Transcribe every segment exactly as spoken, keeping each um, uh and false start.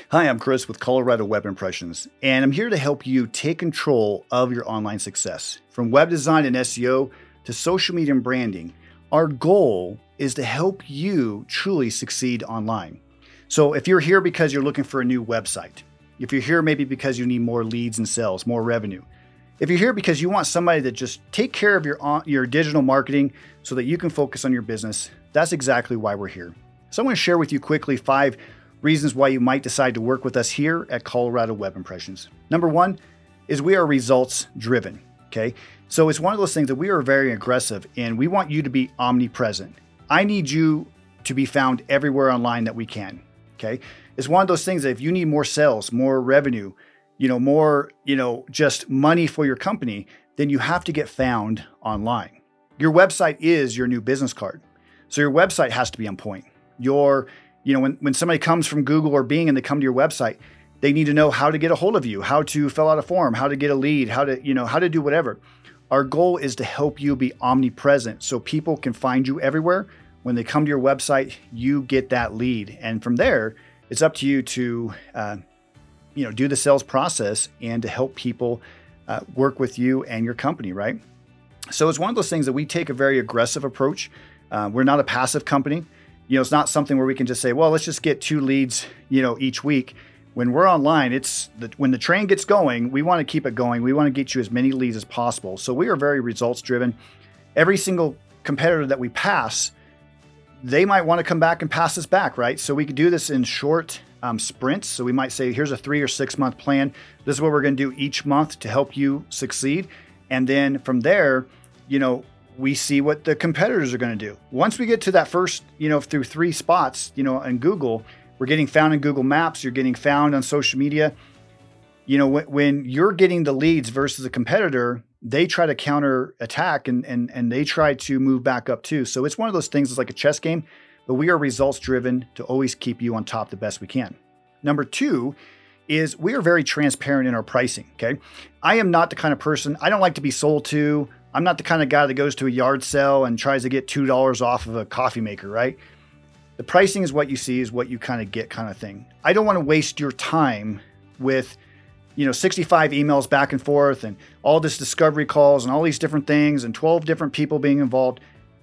Hi, I'm Chris with Colorado Web Impressions, and I'm here to help you take control of your online success. From web design and S E O to social media and branding, our goal is to help you truly succeed online. So if you're here because you're looking for a new website, if you're here maybe because you need more leads and sales, more revenue, if you're here because you want somebody to just take care of your, your digital marketing so that you can focus on your business, that's exactly why we're here. So I'm going to share with you quickly five reasons why you might decide to work with us here at Colorado Web Impressions. Number one is we are results driven. Okay. So it's one of those things that we are very aggressive and we want you to be omnipresent. I need you to be found everywhere online that we can. Okay. It's one of those things that if you need more sales, more revenue, you know, more, you know, just money for your company, then you have to get found online. Your website is your new business card. So your website has to be on point. Your You know, when, when somebody comes from Google or Bing and they come to your website, they need to know how to get a hold of you, how to fill out a form, how to get a lead, how to, you know, how to do whatever. Our goal is to help you be omnipresent so people can find you everywhere. When they come to your website, you get that lead. And from there, it's up to you to, uh, you know, do the sales process and to help people uh, work with you and your company, right? So it's one of those things that we take a very aggressive approach. Uh, we're not a passive company. You know, it's not something where we can just say, well, let's just get two leads, you know, each week. When we're online, it's the, when the train gets going, we want to keep it going. We want to get you as many leads as possible. So we are very results driven. Every single competitor that we pass, they might want to come back and pass us back, right? So we could do this in short um, sprints. So we might say, here's a three or six month plan. This is what we're going to do each month to help you succeed. And then from there, you know, we see what the competitors are going to do. Once we get to that first, you know, through three spots, you know, in Google, we're getting found in Google Maps, you're getting found on social media. You know, when, when you're getting the leads versus a competitor, they try to counter attack and, and, and they try to move back up too. So it's one of those things, it's like a chess game, but we are results driven to always keep you on top the best we can. Number two is we are very transparent in our pricing. Okay. I am not the kind of person, I don't like to be sold to. I'm not the kind of guy that goes to a yard sale and tries to get two dollars off of a coffee maker, right? The pricing is what you see is what you kind of get kind of thing. I don't want to waste your time with, you know, sixty-five emails back and forth and all this discovery calls and all these different things and twelve different people being involved.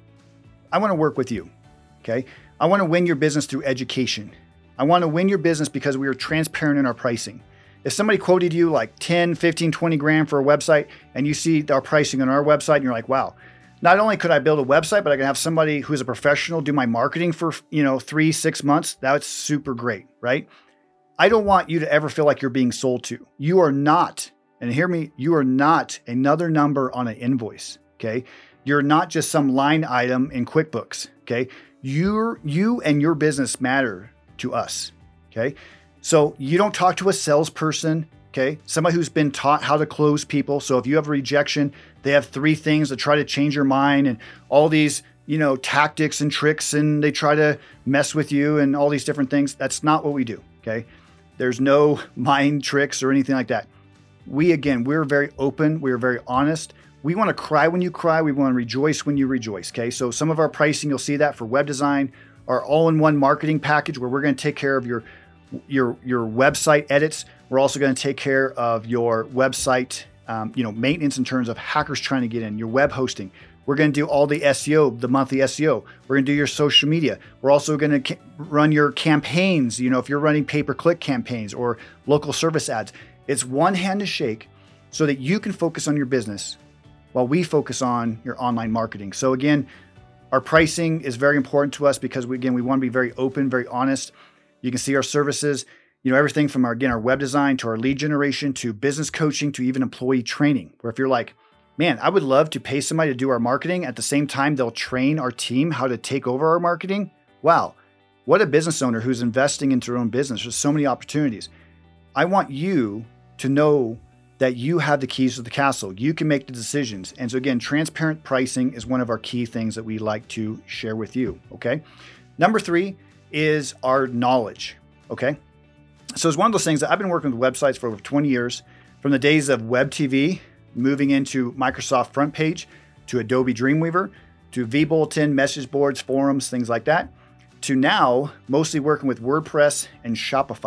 I want to work with you, okay? I want to win your business through education. I want to win your business because we are transparent in our pricing. If somebody quoted you like ten, fifteen, twenty grand for a website and you see our pricing on our website and you're like, wow, not only could I build a website, but I can have somebody who's a professional do my marketing for, you know, three, six months. That's super great, right? I don't want you to ever feel like you're being sold to. You are not, and hear me, you are not another number on an invoice, okay? You're not just some line item in QuickBooks, okay? You're, you and your business matter to us, okay? So you don't talk to a salesperson, okay? Somebody who's been taught how to close people. So if you have a rejection, they have three things to try to change your mind and all these, you know, tactics and tricks, and they try to mess with you and all these different things. That's not what we do, okay? There's no mind tricks or anything like that. We, again, we're very open. We're very honest. We want to cry when you cry. We want to rejoice when you rejoice, okay? So some of our pricing, you'll see that for web design, our all-in-one marketing package where we're going to take care of your your your website edits. We're also going to take care of your website, um, you know, maintenance in terms of hackers trying to get in, your web hosting. We're going to do all the S E O, the monthly S E O. We're going to do your social media. We're also going to ca- run your campaigns. You know, if you're running pay-per-click campaigns or local service ads, it's one hand to shake so that you can focus on your business while we focus on your online marketing. So again, our pricing is very important to us because we, again, we want to be very open, very honest. You can see our services, you know, everything from our, again, our web design to our lead generation to business coaching to even employee training, where if you're like, man, I would love to pay somebody to do our marketing. At the same time, they'll train our team how to take over our marketing. Wow. What a business owner who's investing into their own business. There's so many opportunities. I want you to know that you have the keys to the castle. You can make the decisions. And so again, transparent pricing is one of our key things that we like to share with you. Okay. Number three is our knowledge. Okay. So it's one of those things that I've been working with websites for over twenty years, from the days of Web T V, moving into Microsoft Front Page, to Adobe Dreamweaver, to vBulletin, message boards, forums, things like that, to now mostly working with WordPress and Shopify.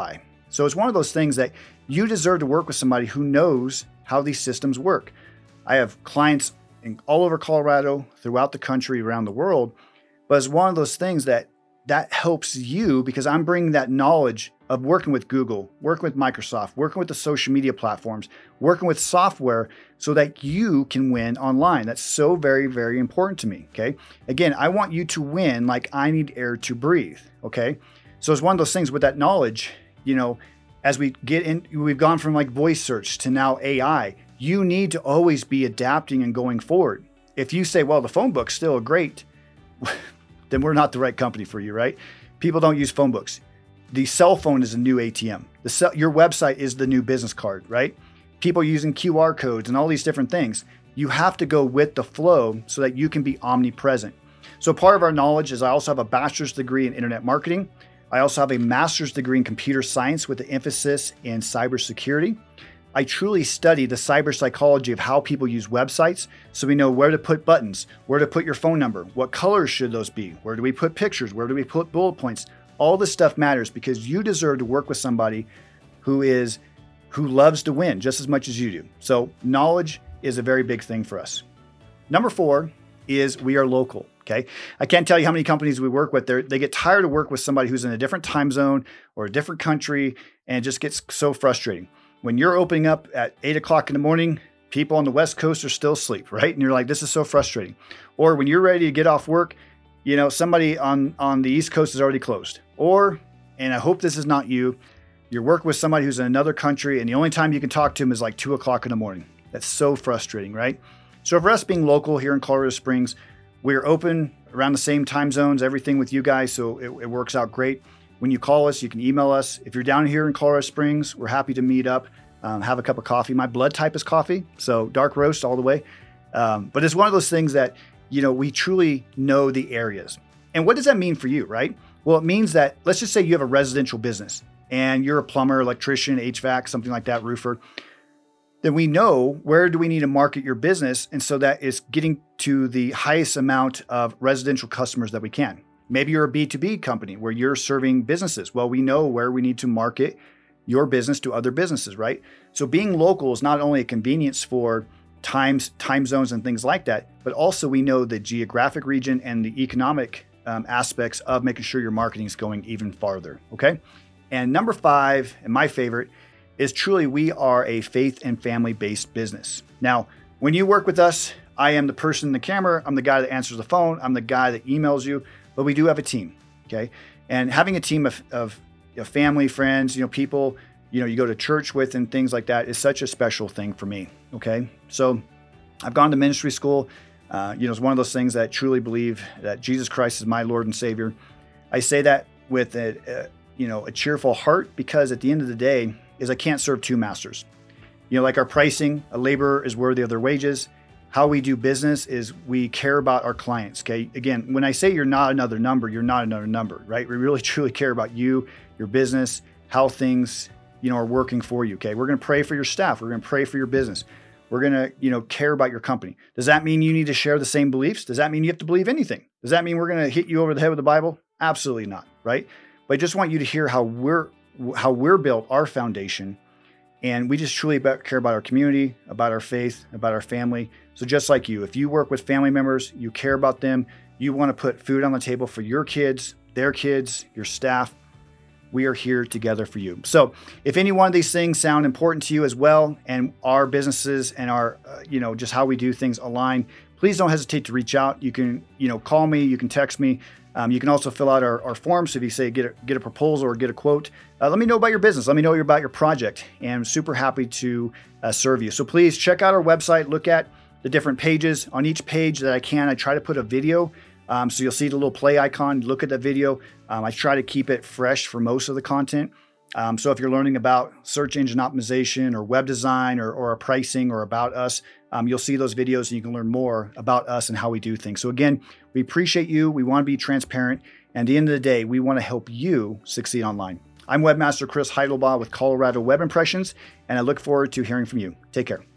So it's one of those things that you deserve to work with somebody who knows how these systems work. I have clients in all over Colorado, throughout the country, around the world, but it's one of those things that that helps you because I'm bringing that knowledge of working with Google, working with Microsoft, working with the social media platforms, working with software so that you can win online. That's so very, very important to me, okay? Again, I want you to win like I need air to breathe, okay? So it's one of those things with that knowledge, you know, as we get in, we've gone from like voice search to now A I. You need to always be adapting and going forward. If you say, well, the phone book's still great, then we're not the right company for you, right? People don't use phone books. The cell phone is a new A T M. The cell, your website is the new business card, right? People using Q R codes and all these different things. You have to go with the flow so that you can be omnipresent. So part of our knowledge is I also have a bachelor's degree in internet marketing. I also have a master's degree in computer science with an emphasis in cybersecurity. I truly study the cyber psychology of how people use websites so we know where to put buttons, where to put your phone number, what colors should those be, where do we put pictures, where do we put bullet points. All this stuff matters because you deserve to work with somebody who is who loves to win just as much as you do. So knowledge is a very big thing for us. Number four is we are local. Okay. I can't tell you how many companies we work with. They're, they get tired of work with somebody who's in a different time zone or a different country, and it just gets so frustrating. When you're opening up at eight o'clock in the morning, people on the West Coast are still asleep, right? And you're like, this is so frustrating. Or when you're ready to get off work, you know, somebody on, on the East Coast is already closed. Or, and I hope this is not you, you're working with somebody who's in another country and the only time you can talk to them is like two o'clock in the morning. That's so frustrating, right? So for us being local here in Colorado Springs, we're open around the same time zones, everything with you guys. So it, it works out great. When you call us, you can email us. If you're down here in Colorado Springs, we're happy to meet up, um, have a cup of coffee. My blood type is coffee, so dark roast all the way. Um, but it's one of those things that, you know, we truly know the areas. And what does that mean for you, right? Well, it means that, let's just say you have a residential business and you're a plumber, electrician, H V A C, something like that, roofer. Then we know where do we need to market your business. And so that is getting to the highest amount of residential customers that we can. Maybe you're a B two B company where you're serving businesses. Well, we know where we need to market your business to other businesses, right? So being local is not only a convenience for times, time zones and things like that, but also we know the geographic region and the economic um, aspects of making sure your marketing is going even farther, okay? And number five, and my favorite, is truly we are a faith and family-based business. Now, when you work with us, I am the person in the camera, I'm the guy that answers the phone, I'm the guy that emails you, but we do have a team, okay? And having a team of, of you know, family, friends, you know, people, you know, you go to church with and things like that is such a special thing for me, okay? So I've gone to ministry school. Uh, you know, it's one of those things that I truly believe that Jesus Christ is my Lord and Savior. I say that with a, a you know, a cheerful heart because at the end of the day is I can't serve two masters. You know, like our pricing, a laborer is worthy of their wages. How we do business is we care about our clients, okay? Again, when I say you're not another number, you're not another number, right? We really truly care about you, your business, how things, you know, are working for you, okay? We're gonna pray for your staff. We're gonna pray for your business. We're gonna, you know, care about your company. Does that mean you need to share the same beliefs? Does that mean you have to believe anything? Does that mean we're gonna hit you over the head with the Bible? Absolutely not, right? But I just want you to hear how we're how we're built, our foundation, and we just truly about, care about our community, about our faith, about our family. So just like you, if you work with family members, you care about them, you want to put food on the table for your kids, their kids, your staff, we are here together for you. So if any one of these things sound important to you as well, and our businesses and our, uh, you know, just how we do things align, please don't hesitate to reach out. You can, you know, call me, you can text me. Um, you can also fill out our, our forms. So if you say get a, get a proposal or get a quote, uh, let me know about your business. Let me know about your project. And I'm super happy to uh, serve you. So please check out our website. Look at the different pages. On each page that I can, I try to put a video. Um, so you'll see the little play icon. Look at the video. Um, I try to keep it fresh for most of the content. Um, so if you're learning about search engine optimization or web design or, or our pricing or about us, um, you'll see those videos and you can learn more about us and how we do things. So again, we appreciate you. We want to be transparent. And at the end of the day, we want to help you succeed online. I'm Webmaster Chris Heidelbaugh with Colorado Web Impressions, and I look forward to hearing from you. Take care.